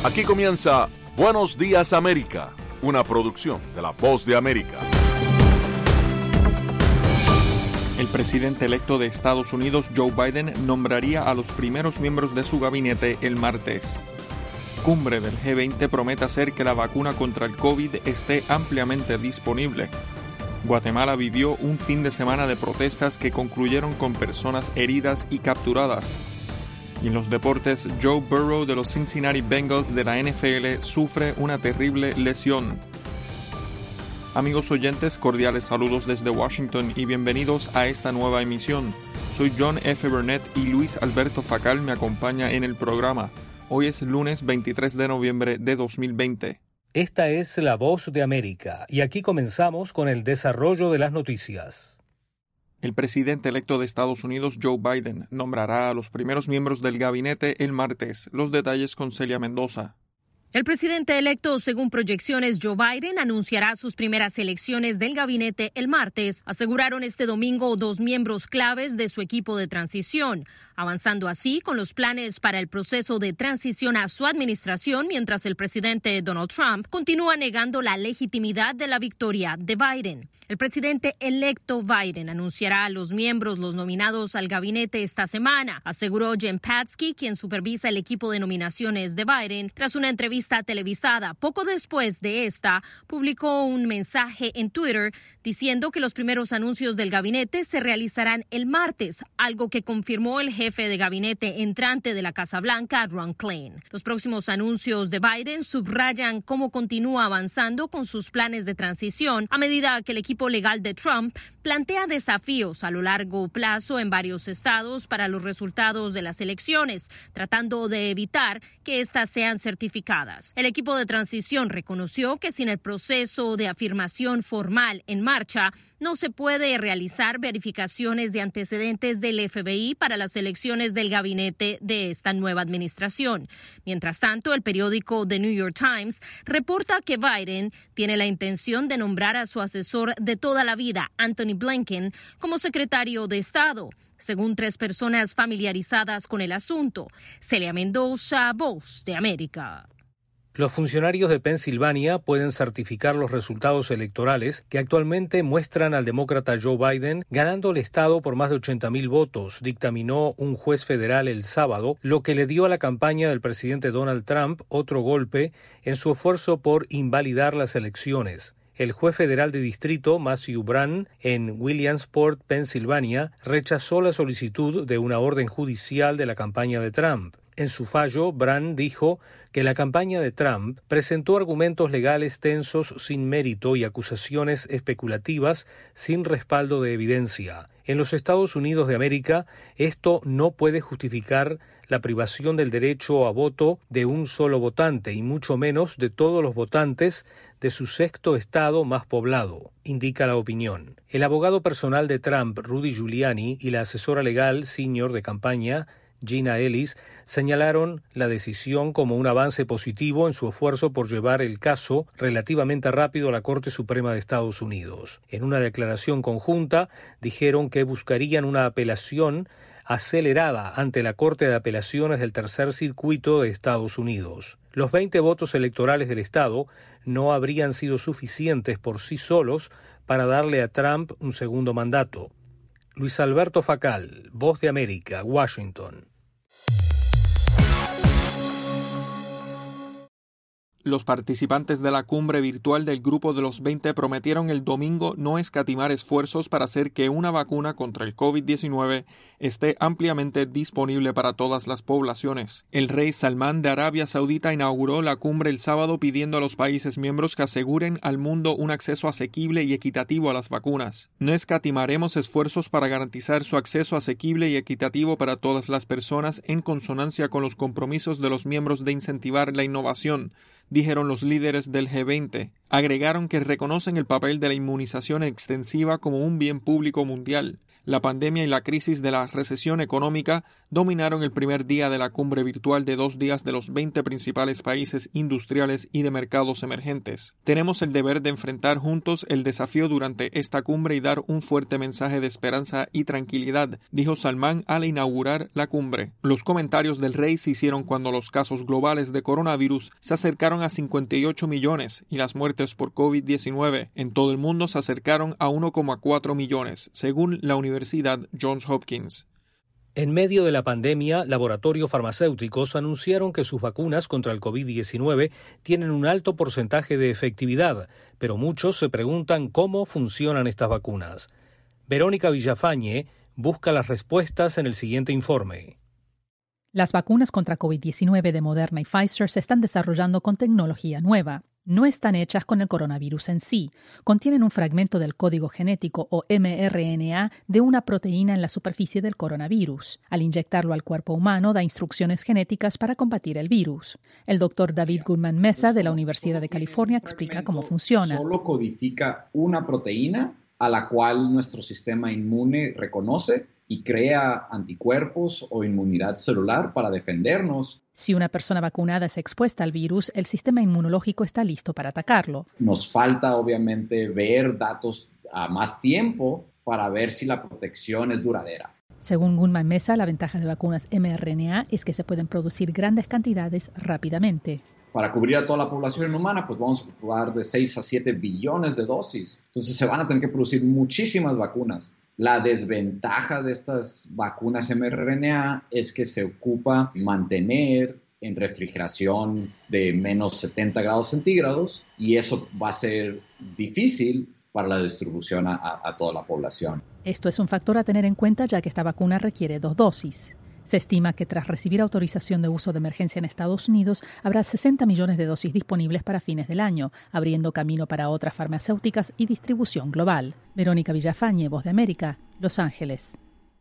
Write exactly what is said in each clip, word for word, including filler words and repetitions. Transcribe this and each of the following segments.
Aquí comienza Buenos Días América, una producción de La Voz de América. El presidente electo de Estados Unidos, Joe Biden, nombraría a los primeros miembros de su gabinete el martes. Cumbre del G veinte promete hacer que la vacuna contra el COVID esté ampliamente disponible. Guatemala vivió un fin de semana de protestas que concluyeron con personas heridas y capturadas. Y en los deportes, Joe Burrow de los Cincinnati Bengals de la N F L sufre una terrible lesión. Amigos oyentes, cordiales saludos desde Washington y bienvenidos a esta nueva emisión. Soy John F. Burnett y Luis Alberto Facal me acompaña en el programa. Hoy es lunes veintitrés de noviembre de dos mil veinte. Esta es La Voz de América y aquí comenzamos con el desarrollo de las noticias. El presidente electo de Estados Unidos, Joe Biden, nombrará a los primeros miembros del gabinete el martes. Los detalles con Celia Mendoza. El presidente electo, según proyecciones, Joe Biden, anunciará sus primeras elecciones del gabinete el martes, aseguraron este domingo dos miembros claves de su equipo de transición, avanzando así con los planes para el proceso de transición a su administración, mientras el presidente Donald Trump continúa negando la legitimidad de la victoria de Biden. El presidente electo Biden anunciará a los miembros los nominados al gabinete esta semana, aseguró Jen Psaki, quien supervisa el equipo de nominaciones de Biden, tras una entrevista televisada. Poco después de esta, publicó un mensaje en Twitter diciendo que los primeros anuncios del gabinete se realizarán el martes, algo que confirmó el jefe de gabinete entrante de la Casa Blanca, Ron Klain. Los próximos anuncios de Biden subrayan cómo continúa avanzando con sus planes de transición a medida que el equipo legal de Trump plantea desafíos a lo largo plazo en varios estados para los resultados de las elecciones, tratando de evitar que éstas sean certificadas. El equipo de transición reconoció que sin el proceso de afirmación formal en marcha, no se puede realizar verificaciones de antecedentes del F B I para las elecciones del gabinete de esta nueva administración. Mientras tanto, el periódico The New York Times reporta que Biden tiene la intención de nombrar a su asesor de toda la vida, Anthony Blinken, como secretario de Estado, según tres personas familiarizadas con el asunto. Celia Mendoza, Voz de América. Los funcionarios de Pensilvania pueden certificar los resultados electorales que actualmente muestran al demócrata Joe Biden ganando el estado por más de ochenta mil votos, dictaminó un juez federal el sábado, lo que le dio a la campaña del presidente Donald Trump otro golpe en su esfuerzo por invalidar las elecciones. El juez federal de distrito, Matthew Brann, en Williamsport, Pensilvania, rechazó la solicitud de una orden judicial de la campaña de Trump. En su fallo, Brann dijo que la campaña de Trump presentó argumentos legales tensos sin mérito y acusaciones especulativas sin respaldo de evidencia. En los Estados Unidos de América, esto no puede justificar la privación del derecho a voto de un solo votante y mucho menos de todos los votantes de su sexto estado más poblado, indica la opinión. El abogado personal de Trump, Rudy Giuliani, y la asesora legal senior de campaña, Gina Ellis, señalaron la decisión como un avance positivo en su esfuerzo por llevar el caso relativamente rápido a la Corte Suprema de Estados Unidos. En una declaración conjunta, dijeron que buscarían una apelación acelerada ante la Corte de Apelaciones del Tercer Circuito de Estados Unidos. Los veinte votos electorales del Estado no habrían sido suficientes por sí solos para darle a Trump un segundo mandato. Luis Alberto Facal, Voz de América, Washington. Los participantes de la cumbre virtual del Grupo de los veinte prometieron el domingo no escatimar esfuerzos para hacer que una vacuna contra el COVID diecinueve esté ampliamente disponible para todas las poblaciones. El rey Salmán de Arabia Saudita inauguró la cumbre el sábado pidiendo a los países miembros que aseguren al mundo un acceso asequible y equitativo a las vacunas. No escatimaremos esfuerzos para garantizar su acceso asequible y equitativo para todas las personas en consonancia con los compromisos de los miembros de incentivar la innovación, dijeron los líderes del G veinte. Agregaron que reconocen el papel de la inmunización extensiva como un bien público mundial. La pandemia y la crisis de la recesión económica dominaron el primer día de la cumbre virtual de dos días de los veinte principales países industriales y de mercados emergentes. Tenemos el deber de enfrentar juntos el desafío durante esta cumbre y dar un fuerte mensaje de esperanza y tranquilidad, dijo Salman al inaugurar la cumbre. Los comentarios del rey se hicieron cuando los casos globales de coronavirus se acercaron a cincuenta y ocho millones y las muertes por COVID diecinueve en todo el mundo se acercaron a uno coma cuatro millones, según la Universidad Johns Hopkins. En medio de la pandemia, laboratorios farmacéuticos anunciaron que sus vacunas contra el COVID diecinueve tienen un alto porcentaje de efectividad, pero muchos se preguntan cómo funcionan estas vacunas. Verónica Villafañe busca las respuestas en el siguiente informe. Las vacunas contra COVID diecinueve de Moderna y Pfizer se están desarrollando con tecnología nueva. No están hechas con el coronavirus en sí. Contienen un fragmento del código genético o eme erre ene a de una proteína en la superficie del coronavirus. Al inyectarlo al cuerpo humano, da instrucciones genéticas para combatir el virus. El doctor David Goodman Mesa de la Universidad de California explica cómo funciona. Solo codifica una proteína a la cual nuestro sistema inmune reconoce y crea anticuerpos o inmunidad celular para defendernos. Si una persona vacunada es expuesta al virus, el sistema inmunológico está listo para atacarlo. Nos falta, obviamente, ver datos a más tiempo para ver si la protección es duradera. Según Goodman Mesa, la ventaja de vacunas eme erre ene a es que se pueden producir grandes cantidades rápidamente. Para cubrir a toda la población humana, pues vamos a ocupar de seis a siete billones de dosis. Entonces se van a tener que producir muchísimas vacunas. La desventaja de estas vacunas eme erre ene a es que se ocupa mantener en refrigeración de menos setenta grados centígrados y eso va a ser difícil para la distribución a, a, a toda la población. Esto es un factor a tener en cuenta ya que esta vacuna requiere dos dosis. Se estima que tras recibir autorización de uso de emergencia en Estados Unidos, habrá sesenta millones de dosis disponibles para fines del año, abriendo camino para otras farmacéuticas y distribución global. Verónica Villafañe, Voz de América, Los Ángeles.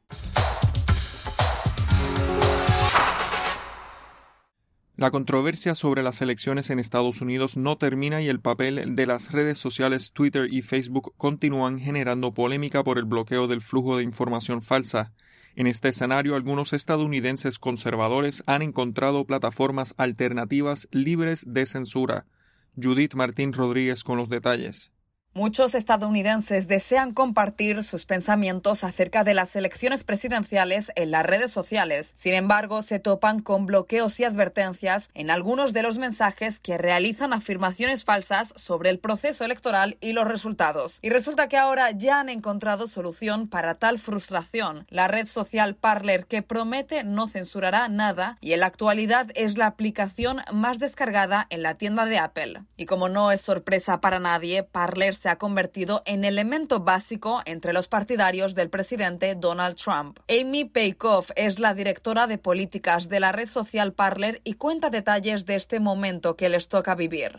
La controversia sobre las elecciones en Estados Unidos no termina y el papel de las redes sociales Twitter y Facebook continúan generando polémica por el bloqueo del flujo de información falsa. En este escenario, algunos estadounidenses conservadores han encontrado plataformas alternativas libres de censura. Judith Martín Rodríguez con los detalles. Muchos estadounidenses desean compartir sus pensamientos acerca de las elecciones presidenciales en las redes sociales. Sin embargo, se topan con bloqueos y advertencias en algunos de los mensajes que realizan afirmaciones falsas sobre el proceso electoral y los resultados. Y resulta que ahora ya han encontrado solución para tal frustración. La red social Parler, que promete no censurará nada y en la actualidad es la aplicación más descargada en la tienda de Apple. Y como no es sorpresa para nadie, Parler se ha convertido en elemento básico entre los partidarios del presidente Donald Trump. Amy Peikoff es la directora de políticas de la red social Parler y cuenta detalles de este momento que les toca vivir.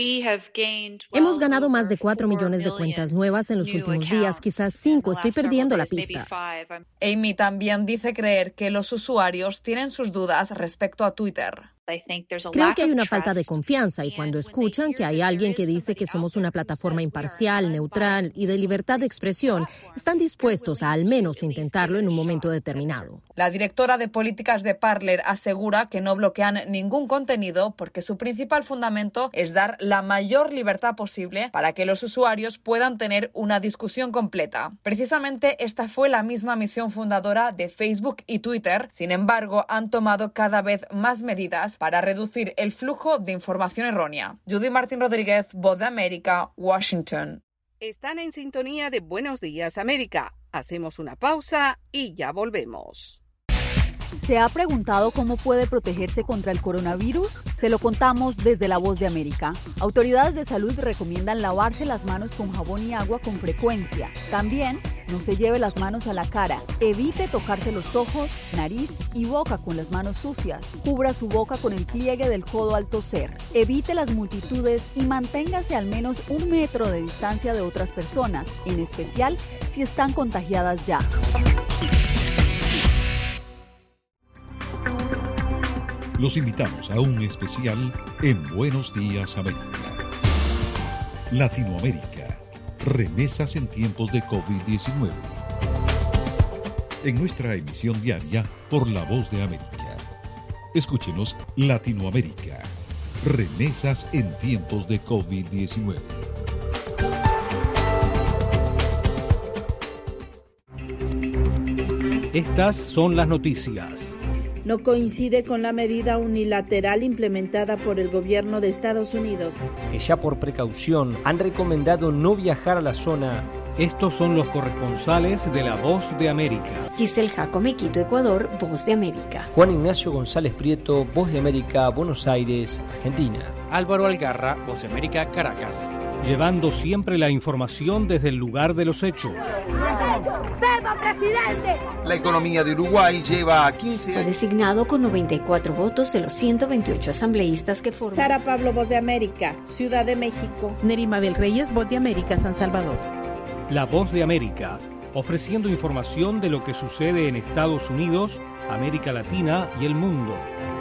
Hemos ganado más de cuatro millones de cuentas nuevas en los últimos días, quizás cinco, estoy perdiendo la pista. Amy también dice creer que los usuarios tienen sus dudas respecto a Twitter. Creo que hay una falta de confianza y cuando escuchan que hay alguien que dice que somos una plataforma imparcial, neutral y de libertad de expresión, están dispuestos a al menos intentarlo en un momento determinado. La directora de políticas de Parler asegura que no bloquean ningún contenido porque su principal fundamento es dar la mayor libertad posible para que los usuarios puedan tener una discusión completa. Precisamente esta fue la misma misión fundadora de Facebook y Twitter. Sin embargo, han tomado cada vez más medidas para reducir el flujo de información errónea. Judy Martín Rodríguez, Voz de América, Washington. Están en sintonía de Buenos Días América. Hacemos una pausa y ya volvemos. ¿Se ha preguntado cómo puede protegerse contra el coronavirus? Se lo contamos desde La Voz de América. Autoridades de salud recomiendan lavarse las manos con jabón y agua con frecuencia. También, no se lleve las manos a la cara. Evite tocarse los ojos, nariz y boca con las manos sucias. Cubra su boca con el pliegue del codo al toser. Evite las multitudes y manténgase al menos un metro de distancia de otras personas, en especial si están contagiadas ya. Los invitamos a un especial en Buenos Días América. Latinoamérica, remesas en tiempos de COVID diecinueve. en nuestra emisión diaria por La Voz de América. Escúchenos Latinoamérica. Remesas en tiempos de COVID diecinueve. Estas son las noticias. No coincide con la medida unilateral implementada por el gobierno de Estados Unidos. Que ya por precaución han recomendado no viajar a la zona. Estos son los corresponsales de La Voz de América. Giselle Jacome, Quito, Ecuador, Voz de América. Juan Ignacio González Prieto, Voz de América, Buenos Aires, Argentina. Álvaro Algarra, Voz de América, Caracas. Llevando siempre la información desde el lugar de los hechos. ¡Viva, presidente! La economía de Uruguay lleva a quince años. Fue designado con noventa y cuatro votos de los ciento veintiocho asambleístas que forman. Sara Pablo, Voz de América, Ciudad de México. Nerima Bel Reyes, Voz de América, San Salvador. La Voz de América, ofreciendo información de lo que sucede en Estados Unidos, América Latina y el mundo.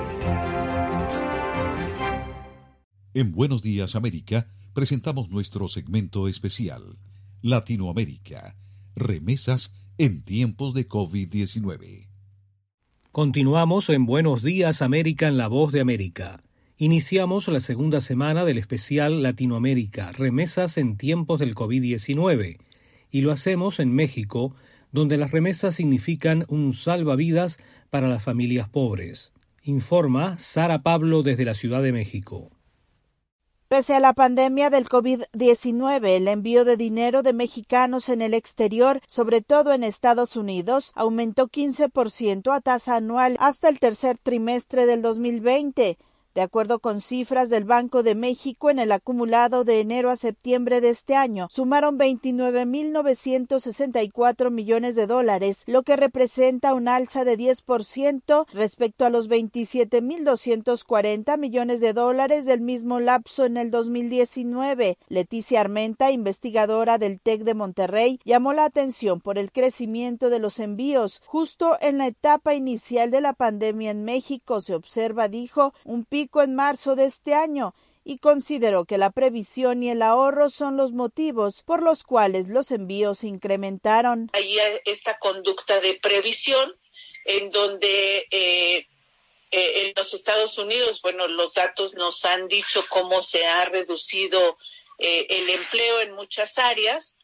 En Buenos Días América presentamos nuestro segmento especial, Latinoamérica, remesas en tiempos de COVID diecinueve. Continuamos en Buenos Días América en La Voz de América. Iniciamos la segunda semana del especial Latinoamérica, remesas en tiempos del COVID diecinueve. Y lo hacemos en México, donde las remesas significan un salvavidas para las familias pobres. Informa Sara Pablo desde la Ciudad de México. Pese a la pandemia del COVID diecinueve, el envío de dinero de mexicanos en el exterior, sobre todo en Estados Unidos, aumentó quince por ciento a tasa anual hasta el tercer trimestre del dos mil veinte. De acuerdo con cifras del Banco de México, en el acumulado de enero a septiembre de este año, sumaron veintinueve mil novecientos sesenta y cuatro millones de dólares, lo que representa un alza de diez por ciento respecto a los veintisiete mil doscientos cuarenta millones de dólares del mismo lapso en el dos mil diecinueve. Leticia Armenta, investigadora del TEC de Monterrey, llamó la atención por el crecimiento de los envíos. Justo en la etapa inicial de la pandemia en México se observa, dijo, un pico en marzo de este año, y consideró que la previsión y el ahorro son los motivos por los cuales los envíos se incrementaron. Hay esta conducta de previsión en donde eh, eh, en los Estados Unidos, bueno, los datos nos han dicho cómo se ha reducido eh, el empleo en muchas áreas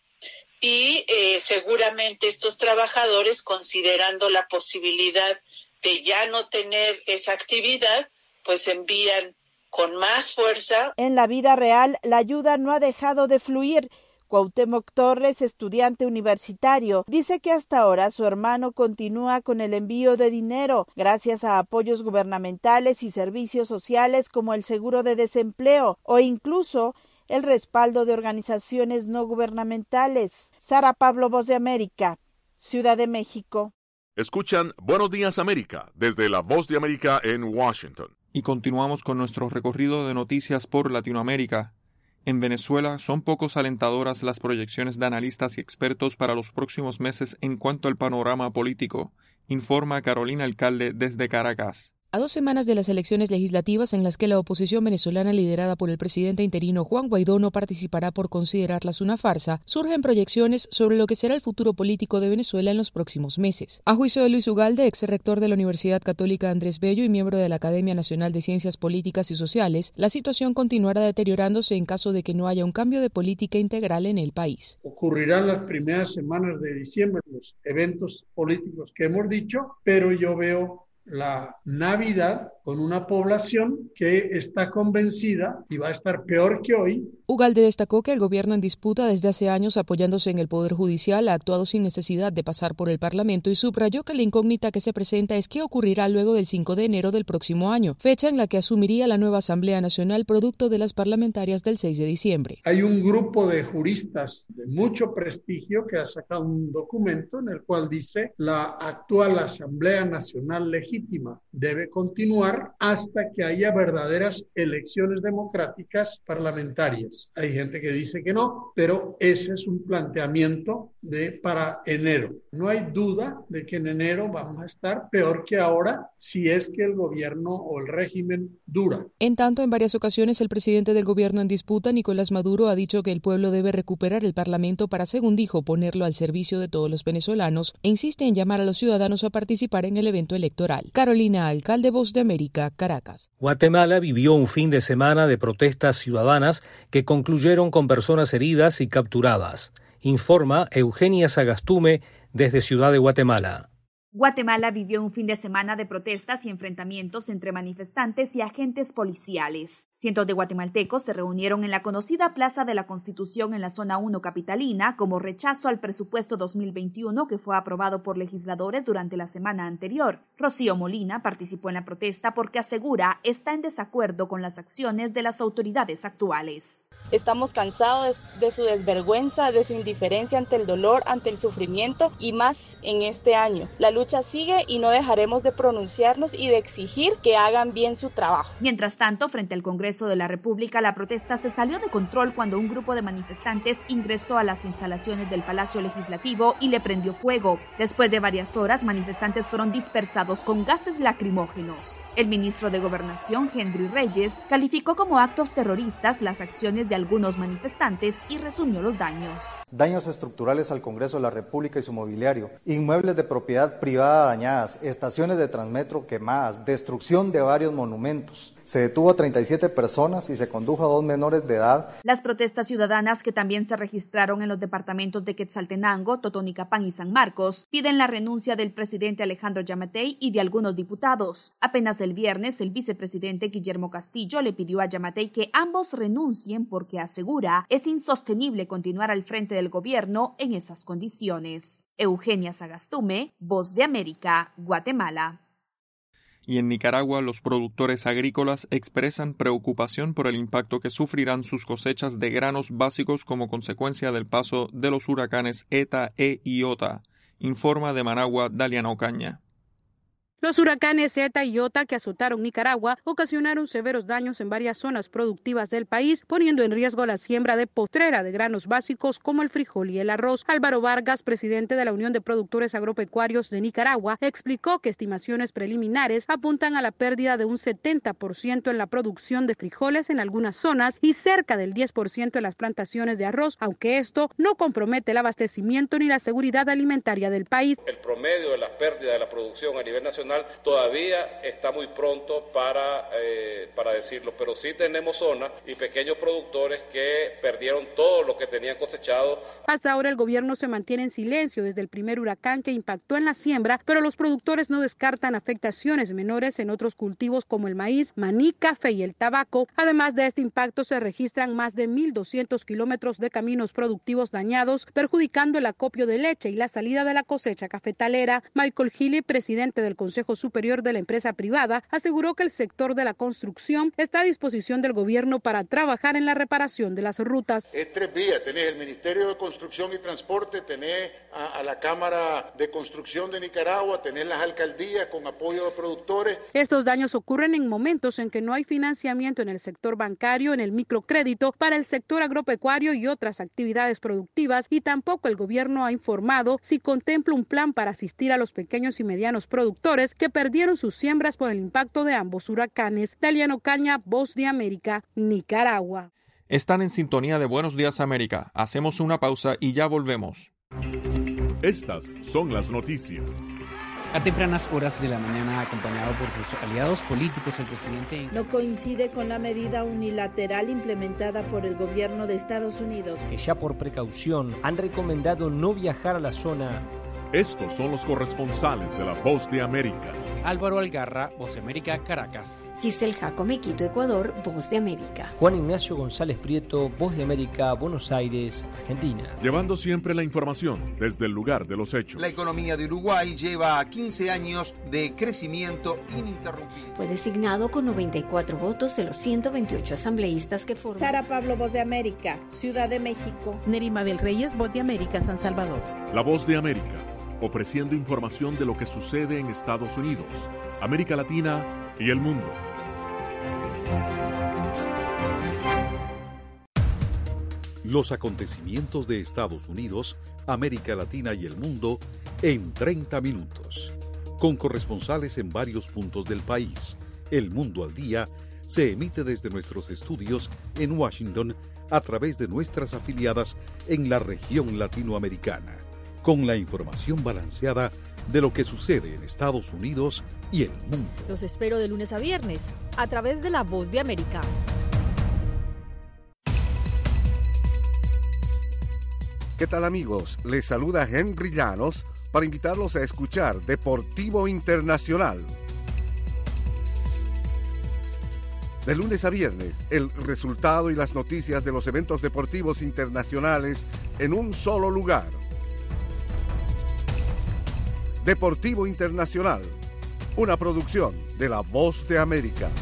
y eh, seguramente estos trabajadores, considerando la posibilidad de ya no tener esa actividad, pues envían con más fuerza. En la vida real, la ayuda no ha dejado de fluir. Cuauhtémoc Torres, estudiante universitario, dice que hasta ahora su hermano continúa con el envío de dinero, gracias a apoyos gubernamentales y servicios sociales como el seguro de desempleo o incluso el respaldo de organizaciones no gubernamentales. Sara Pablo, Voz de América, Ciudad de México. Escuchan Buenos Días América desde La Voz de América en Washington. Y continuamos con nuestro recorrido de noticias por Latinoamérica. En Venezuela son pocos alentadoras las proyecciones de analistas y expertos para los próximos meses en cuanto al panorama político, informa Carolina Alcalde desde Caracas. A dos semanas de las elecciones legislativas en las que la oposición venezolana liderada por el presidente interino Juan Guaidó no participará por considerarlas una farsa, surgen proyecciones sobre lo que será el futuro político de Venezuela en los próximos meses. A juicio de Luis Ugalde, ex rector de la Universidad Católica Andrés Bello y miembro de la Academia Nacional de Ciencias Políticas y Sociales, la situación continuará deteriorándose en caso de que no haya un cambio de política integral en el país. Ocurrirán las primeras semanas de diciembre los eventos políticos que hemos dicho, pero yo veo la Navidad con una población que está convencida y va a estar peor que hoy. Ugalde destacó que el gobierno en disputa desde hace años, apoyándose en el Poder Judicial, ha actuado sin necesidad de pasar por el Parlamento y subrayó que la incógnita que se presenta es qué ocurrirá luego del cinco de enero del próximo año, fecha en la que asumiría la nueva Asamblea Nacional producto de las parlamentarias del seis de diciembre. Hay un grupo de juristas de mucho prestigio que ha sacado un documento en el cual dice la actual Asamblea Nacional legítima debe continuar hasta que haya verdaderas elecciones democráticas parlamentarias. Hay gente que dice que no, pero ese es un planteamiento de, para enero. No hay duda de que en enero vamos a estar peor que ahora si es que el gobierno o el régimen dura. En tanto, en varias ocasiones el presidente del gobierno en disputa, Nicolás Maduro, ha dicho que el pueblo debe recuperar el Parlamento para, según dijo, ponerlo al servicio de todos los venezolanos e insiste en llamar a los ciudadanos a participar en el evento electoral. Carolina Alcalde, Voz de América, Caracas. Guatemala vivió un fin de semana de protestas ciudadanas que concluyeron con personas heridas y capturadas. Informa Eugenia Sagastume desde Ciudad de Guatemala. Guatemala vivió un fin de semana de protestas y enfrentamientos entre manifestantes y agentes policiales. Cientos de guatemaltecos se reunieron en la conocida Plaza de la Constitución en la zona uno capitalina como rechazo al presupuesto dos mil veintiuno que fue aprobado por legisladores durante la semana anterior. Rocío Molina participó en la protesta porque asegura está en desacuerdo con las acciones de las autoridades actuales. Estamos cansados de, de su desvergüenza, de su indiferencia ante el dolor, ante el sufrimiento y más en este año. La lucha sigue y no dejaremos de pronunciarnos y de exigir que hagan bien su trabajo. Mientras tanto, frente al Congreso de la República, la protesta se salió de control cuando un grupo de manifestantes ingresó a las instalaciones del Palacio Legislativo y le prendió fuego. Después de varias horas, manifestantes fueron dispersados con gases lacrimógenos. El ministro de Gobernación, Henry Reyes, calificó como actos terroristas las acciones de algunos manifestantes y resumió los daños. Daños estructurales al Congreso de la República y su mobiliario, inmuebles de propiedad privada dañadas, estaciones de Transmetro quemadas, destrucción de varios monumentos. Se detuvo a treinta y siete personas y se condujo a dos menores de edad. Las protestas ciudadanas que también se registraron en los departamentos de Quetzaltenango, Totonicapán y San Marcos piden la renuncia del presidente Alejandro Yamatei y de algunos diputados. Apenas el viernes, el vicepresidente Guillermo Castillo le pidió a Yamatei que ambos renuncien porque asegura es insostenible continuar al frente del gobierno en esas condiciones. Eugenia Sagastume, Voz de América, Guatemala. Y en Nicaragua, los productores agrícolas expresan preocupación por el impacto que sufrirán sus cosechas de granos básicos como consecuencia del paso de los huracanes ETA e Iota. Informa de Managua, Daliana Ocaña. Los huracanes ETA y Iota que azotaron Nicaragua ocasionaron severos daños en varias zonas productivas del país, poniendo en riesgo la siembra de postrera de granos básicos como el frijol y el arroz. Álvaro Vargas, presidente de la Unión de Productores Agropecuarios de Nicaragua, explicó que estimaciones preliminares apuntan a la pérdida de un setenta por ciento en la producción de frijoles en algunas zonas y cerca del diez por ciento en las plantaciones de arroz, aunque esto no compromete el abastecimiento ni la seguridad alimentaria del país. El promedio de las pérdidas de la producción a nivel nacional todavía está muy pronto para, eh, para decirlo, pero sí tenemos zonas y pequeños productores que perdieron todo lo que tenían cosechado. Hasta ahora el gobierno se mantiene en silencio desde el primer huracán que impactó en la siembra, pero los productores no descartan afectaciones menores en otros cultivos como el maíz, maní, café y el tabaco. Además de este impacto se registran más de mil doscientos kilómetros de caminos productivos dañados, perjudicando el acopio de leche y la salida de la cosecha cafetalera. Michael Healy, presidente del Consejo Superior de la empresa privada, aseguró que el sector de la construcción está a disposición del gobierno para trabajar en la reparación de las rutas. Es tres vías, tenés el Ministerio de Construcción y Transporte, tenés a, a la Cámara de Construcción de Nicaragua, tenés las alcaldías con apoyo de productores. Estos daños ocurren en momentos en que no hay financiamiento en el sector bancario, en el microcrédito, para el sector agropecuario y otras actividades productivas, y tampoco el gobierno ha informado si contempla un plan para asistir a los pequeños y medianos productores que perdieron sus siembras por el impacto de ambos huracanes. Daliana Ocaña, Voz de América, Nicaragua. Están en sintonía de Buenos Días América. Hacemos una pausa y ya volvemos. Estas son las noticias. A tempranas horas de la mañana, acompañado por sus aliados políticos, el presidente no coincide con la medida unilateral implementada por el gobierno de Estados Unidos, que ya por precaución han recomendado no viajar a la zona. Estos son los corresponsales de La Voz de América. Álvaro Algarra, Voz de América, Caracas. Giselle Jacome, Quito, Ecuador, Voz de América. Juan Ignacio González Prieto, Voz de América, Buenos Aires, Argentina. Llevando siempre la información desde el lugar de los hechos. La economía de Uruguay lleva quince años de crecimiento ininterrumpido. Fue designado con noventa y cuatro votos de los ciento veintiocho asambleístas que forman. Sara Pablo, Voz de América, Ciudad de México. Neri Mabel Reyes, Voz de América, San Salvador. La Voz de América, ofreciendo información de lo que sucede en Estados Unidos, América Latina y el mundo. Los acontecimientos de Estados Unidos América Latina y el mundo en treinta minutos. Con corresponsales en varios puntos del país. El Mundo al Día se emite desde nuestros estudios en Washington a través de nuestras afiliadas en la región latinoamericana, con la información balanceada de lo que sucede en Estados Unidos y el mundo. Los espero de lunes a viernes a través de La Voz de América. ¿Qué tal, amigos? Les saluda Henry Llanos para invitarlos a escuchar Deportivo Internacional. De lunes a viernes, el resultado y las noticias de los eventos deportivos internacionales en un solo lugar. Deportivo Internacional, una producción de La Voz de América.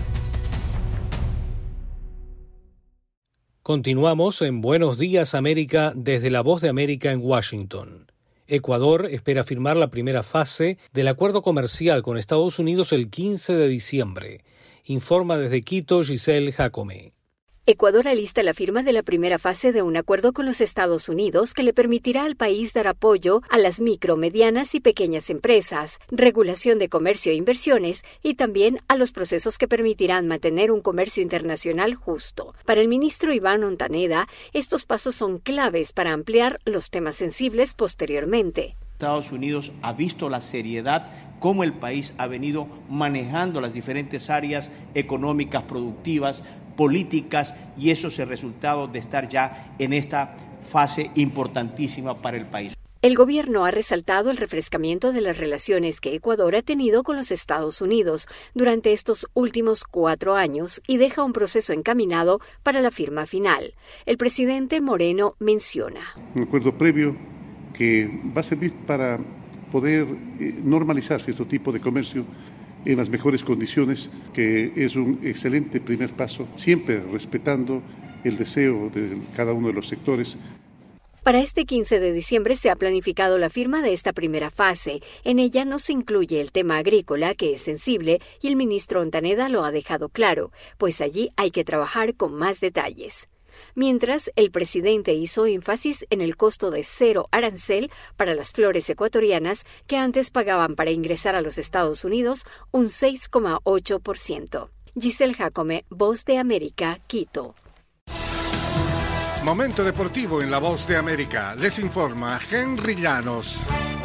Continuamos en Buenos Días América desde La Voz de América en Washington. Ecuador espera firmar la primera fase del acuerdo comercial con Estados Unidos el quince de diciembre. Informa desde Quito Giselle Jacome. Ecuador alista la firma de la primera fase de un acuerdo con los Estados Unidos que le permitirá al país dar apoyo a las micro, medianas y pequeñas empresas, regulación de comercio e inversiones y también a los procesos que permitirán mantener un comercio internacional justo. Para el ministro Iván Ontaneda, estos pasos son claves para ampliar los temas sensibles posteriormente. Estados Unidos ha visto la seriedad, cómo el país ha venido manejando las diferentes áreas económicas, productivas, políticas, y eso es el resultado de estar ya en esta fase importantísima para el país. El gobierno ha resaltado el refrescamiento de las relaciones que Ecuador ha tenido con los Estados Unidos durante estos últimos cuatro años y deja un proceso encaminado para la firma final. El presidente Moreno menciona. Un acuerdo previo que va a servir para poder normalizar cierto tipo de comercio en las mejores condiciones, que es un excelente primer paso, siempre respetando el deseo de cada uno de los sectores. Para este quince de diciembre se ha planificado la firma de esta primera fase. En ella no se incluye el tema agrícola, que es sensible, y el ministro Ontaneda lo ha dejado claro, pues allí hay que trabajar con más detalles. Mientras, el presidente hizo énfasis en el costo de cero arancel para las flores ecuatorianas que antes pagaban para ingresar a los Estados Unidos un seis coma ocho por ciento. Giselle Jacome, Voz de América, Quito. Momento deportivo en La Voz de América. Les informa Henry Llanos.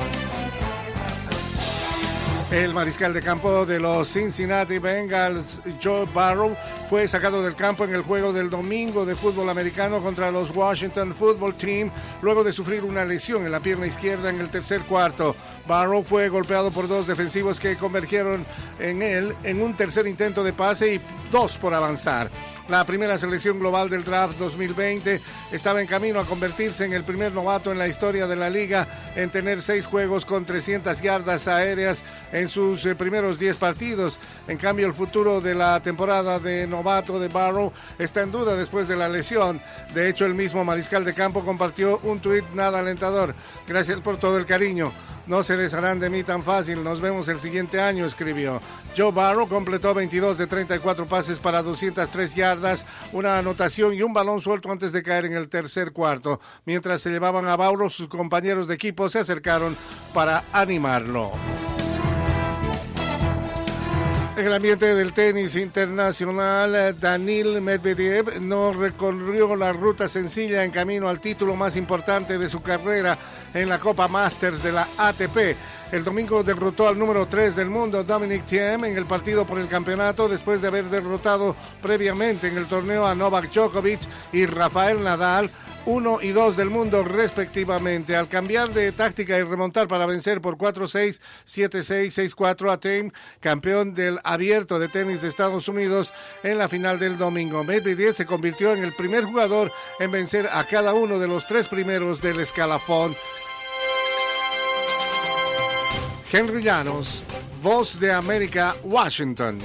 El mariscal de campo de los Cincinnati Bengals, Joe Burrow, fue sacado del campo en el juego del domingo de fútbol americano contra los Washington Football Team luego de sufrir una lesión en la pierna izquierda en el tercer cuarto. Burrow fue golpeado por dos defensivos que convergieron en él en un tercer intento de pase y dos por avanzar. La primera selección global del draft dos mil veinte estaba en camino a convertirse en el primer novato en la historia de la liga en tener seis juegos con trescientas yardas aéreas en sus eh, primeros diez partidos. En cambio, el futuro de la temporada de novato de Burrow está en duda después de la lesión. De hecho, el mismo mariscal de campo compartió un tuit nada alentador. Gracias por todo el cariño. No se desharán de mí tan fácil, nos vemos el siguiente año, escribió. Joe Burrow completó veintidós de treinta y cuatro pases para doscientas tres yardas, una anotación y un balón suelto antes de caer en el tercer cuarto. Mientras se llevaban a Burrow, sus compañeros de equipo se acercaron para animarlo. En el ambiente del tenis internacional, Daniil Medvedev no recorrió la ruta sencilla en camino al título más importante de su carrera en la Copa Masters de la A T P. El domingo derrotó al número tres del mundo, Dominic Thiem, en el partido por el campeonato después de haber derrotado previamente en el torneo a Novak Djokovic y Rafael Nadal, uno y dos del mundo respectivamente. Al cambiar de táctica y remontar para vencer por cuatro seis, siete seis, seis cuatro a Thiem, campeón del Abierto de Tenis de Estados Unidos en la final del domingo. Medvedev se convirtió en el primer jugador en vencer a cada uno de los tres primeros del escalafón. Henry Llanos, Voz de América, Washington.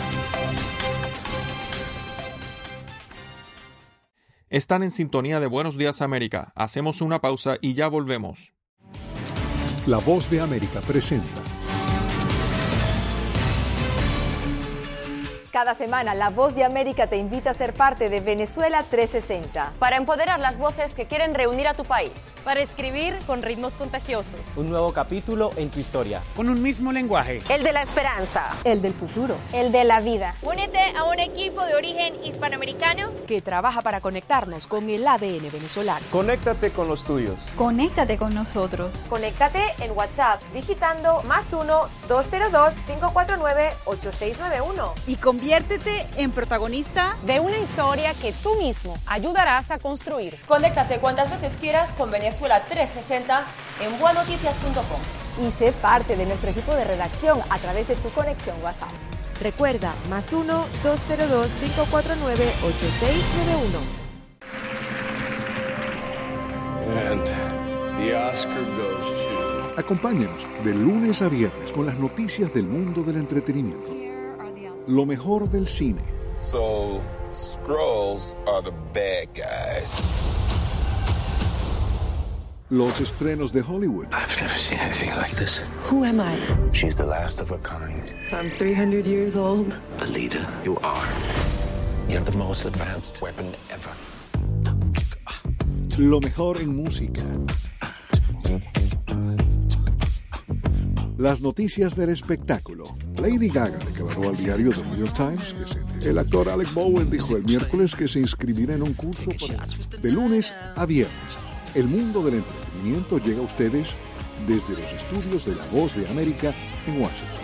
Están en sintonía de Buenos Días América. Hacemos una pausa y ya volvemos. La Voz de América presenta Cada semana, La Voz de América te invita a ser parte de Venezuela trescientos sesenta. Para empoderar las voces que quieren reunir a tu país. Para escribir con ritmos contagiosos. Un nuevo capítulo en tu historia. Con un mismo lenguaje. El de la esperanza. El del futuro. El de la vida. Únete a un equipo de origen hispanoamericano que trabaja para conectarnos con el A D N venezolano. Conéctate con los tuyos. Conéctate con nosotros. Conéctate en WhatsApp digitando más uno dos cero dos cinco cuatro nueve ocho seis nueve uno. Y conviértete en protagonista de una historia que tú mismo ayudarás a construir. Conéctate cuantas veces quieras con Venezuela trescientos sesenta en boa noticias punto com. Y sé parte de nuestro equipo de redacción a través de tu conexión WhatsApp. Recuerda, más uno dos cero dos cinco cuatro nueve ocho seis nueve uno. And the Oscar goes to... Acompáñenos de lunes a viernes con las noticias del mundo del entretenimiento. Lo mejor del cine. So, Skrulls are the bad guys. Los estrenos de Hollywood. I've never seen anything like this. Who am I? She's the last of her kind. So I'm three hundred years old. Alita, you are. You have the most advanced weapon ever. Lo mejor en música. Las noticias del espectáculo. Lady Gaga declaró al diario The New York Times que se... El actor Alec Bowen dijo el miércoles que se inscribirá en un curso para... De lunes a viernes. El mundo del entretenimiento llega a ustedes desde los estudios de La Voz de América en Washington.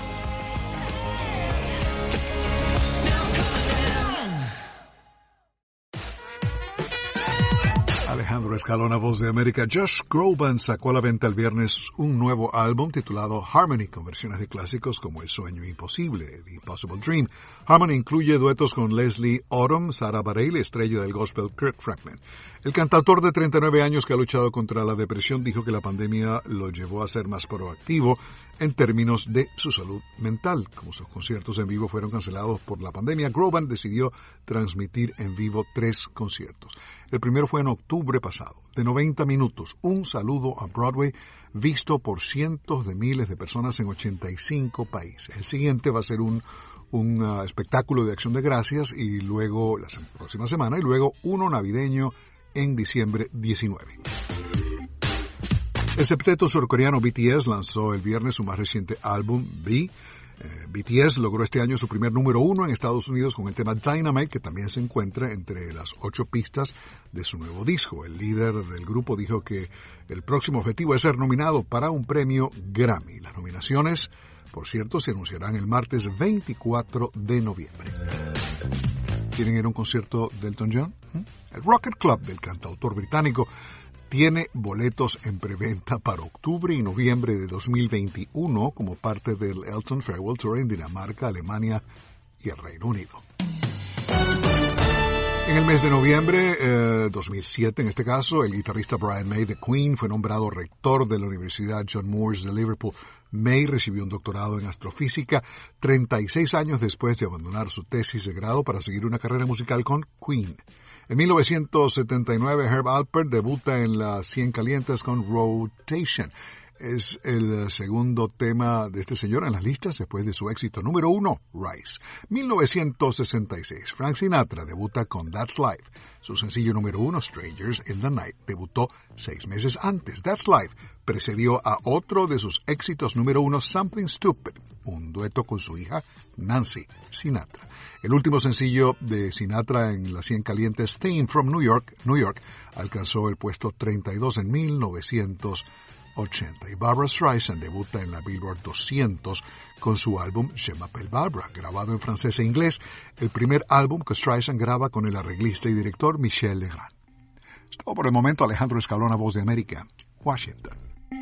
Alejandro Escalona, Voz de América. Josh Groban sacó a la venta el viernes un nuevo álbum titulado Harmony, con versiones de clásicos como El Sueño Imposible, The Impossible Dream. Harmony incluye duetos con Leslie Odom, Sarah Bareilles, la estrella del gospel Kirk Franklin. El cantautor de treinta y nueve años que ha luchado contra la depresión dijo que la pandemia lo llevó a ser más proactivo en términos de su salud mental. Como sus conciertos en vivo fueron cancelados por la pandemia, Groban decidió transmitir en vivo tres conciertos. El primero fue en octubre pasado, de noventa minutos, un saludo a Broadway, visto por cientos de miles de personas en ochenta y cinco países. El siguiente va a ser un, un uh, espectáculo de acción de gracias y luego, la próxima semana, y luego uno navideño en diciembre diecinueve. El septeto surcoreano B T S lanzó el viernes su más reciente álbum, V. Eh, B T S logró este año su primer número uno en Estados Unidos con el tema Dynamite, que también se encuentra entre las ocho pistas de su nuevo disco. El líder del grupo dijo que el próximo objetivo es ser nominado para un premio Grammy. Las nominaciones, por cierto, se anunciarán el martes veinticuatro de noviembre. ¿Quieren ir a un concierto de Elton John? El Rocket Club del cantautor británico tiene boletos en preventa para octubre y noviembre de dos mil veintiuno como parte del Elton Farewell Tour en Dinamarca, Alemania y el Reino Unido. En el mes de noviembre eh, dos mil siete, en este caso, el guitarrista Brian May de Queen fue nombrado rector de la Universidad John Moores de Liverpool. May recibió un doctorado en astrofísica treinta y seis años después de abandonar su tesis de grado para seguir una carrera musical con Queen. En mil novecientos setenta y nueve, Herb Alpert debuta en las cien calientes con Rotation. Es el segundo tema de este señor en las listas después de su éxito número uno, Rise. mil novecientos sesenta y seis, Frank Sinatra debuta con That's Life. Su sencillo número uno, Strangers in the Night, debutó seis meses antes. That's Life precedió a otro de sus éxitos número uno, Something Stupid, un dueto con su hija Nancy Sinatra. El último sencillo de Sinatra en las cien calientes, Theme from New York, New York, alcanzó el puesto treinta y dos en mil novecientos ochenta. Y Barbra Streisand debuta en la Billboard doscientos con su álbum Je m'appelle Barbara, grabado en francés e inglés, el primer álbum que Streisand graba con el arreglista y director Michel Legrand. Es todo por el momento. Alejandro Escalona, Voz de América, Washington.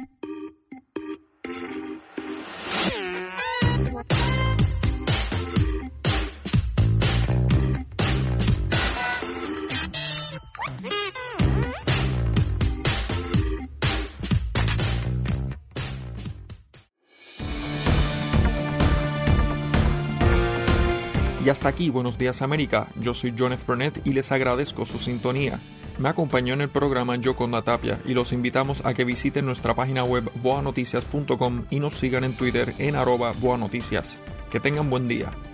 Y hasta aquí, Buenos Días América. Yo soy John F. Burnett y les agradezco su sintonía. Me acompañó en el programa Yoconda Tapia y los invitamos a que visiten nuestra página web boa noticias punto com y nos sigan en Twitter en arroba boanoticias. Que tengan buen día.